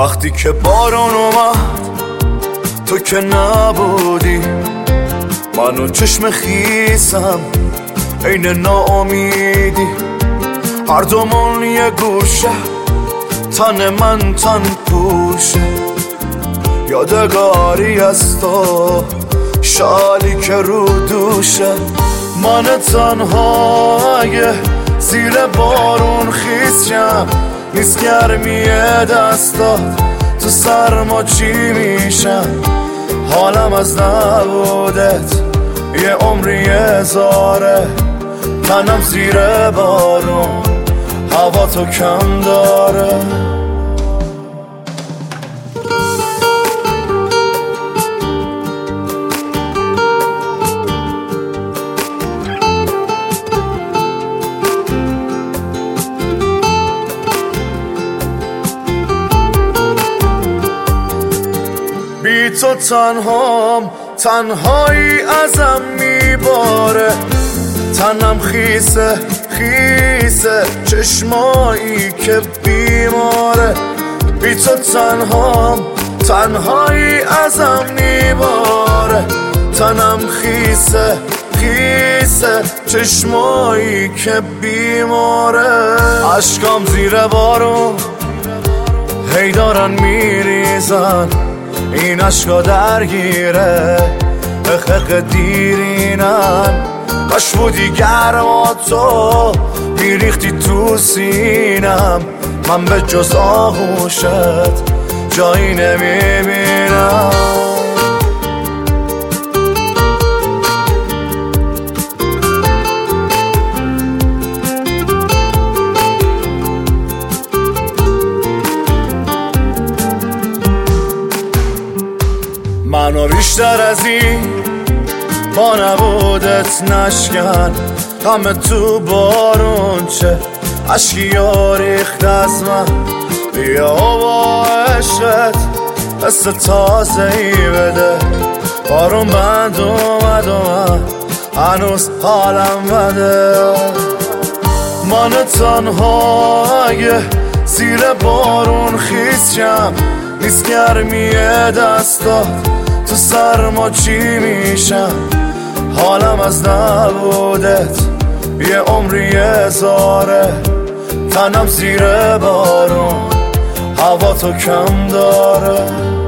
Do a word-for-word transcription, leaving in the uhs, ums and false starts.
وقتی که بارون اومد تو که نبودی، منو چشم خیسم عین ناامیدی، هر دومون یه گوشه تن من تن پوشه، یادگاری از تو شالی که رو دوشه. من تنها اگه زیر بارون خیسم، نیست گرمی دستات تو سرما چی میشم، حالم از نبودت یه عمری هزاره، تنم زیر بارون هوا تو کم داره. بی تو تنهام، تنهایی ازم میباره، تنم خیسه خیسه چشمایی که بیماره. بی تو تنهام، تنهایی ازم میباره، تنم خیسه خیسه چشمایی که بیماره. عشقام زیر بارون هی دارن میریزن، این عشقا درگیره اخق دیرینن، کاش بودی گرما تو میریختی تو سینم، من به جز آغوشت جایی نمیبینم. منو بیشتر از این با نبودت نشکن، غم تو بارون چه عشقی ها ریخت از من، بیا با عشقت حس تازه ای بده، بارون بند اومد و من هنوز حالم بده. من تنها اگه زیر بارون خیسم، نیست گرمی دستات تو سرما چی میشم، حالم از نبودت یه عمری هزاره، تنم زیر بارون هوا تو کم داره.